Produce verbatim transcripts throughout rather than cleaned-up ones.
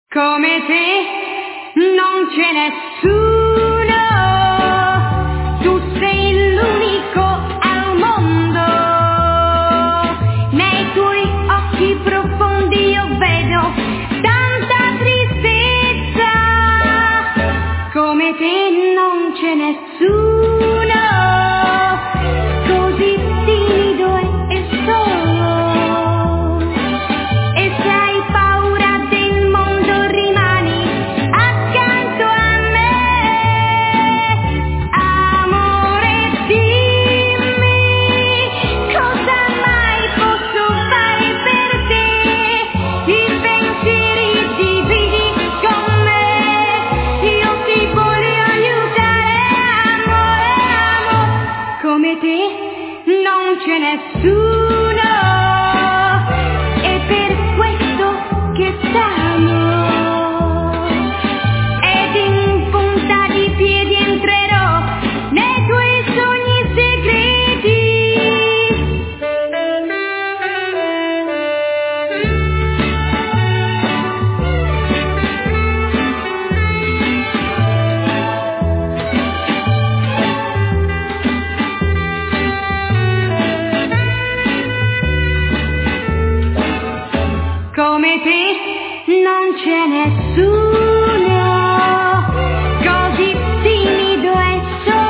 Come te non c'è nessuno, tu sei l'unico al mondo. Nei tuoi occhi profondi io vedo tanta tristezza. Come te non c'è nessuno, così timido e solo. E se hai paura del mondo rimani accanto a me. Amore, dimmi cosa mai posso fare per te. I pensieri dividi con me, io ti voglio aiutare. Amore, amore, come te non c'è nessuno, è per questo che t'amo. Ed in punta di piedi entrerò nei tuoi sogni segreti. Come te non c'è nessuno, così timido e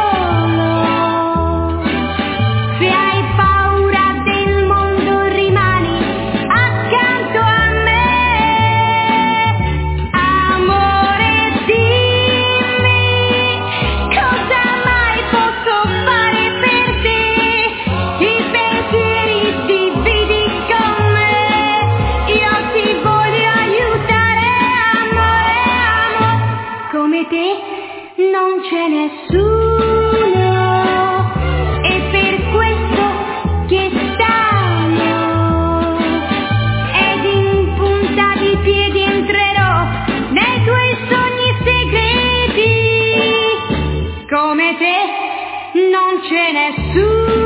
solo. Se hai paura del mondo rimani accanto a me. Amore, dimmi cosa mai posso fare per te. I pensieri dividi con me, io ti voglio aiutare. Amore, amore, come te non c'è nessuno, è per questo che t'amo. Ed in punta di piedi entrerò nei tuoi sogni segreti. Come te non c'è nessuno.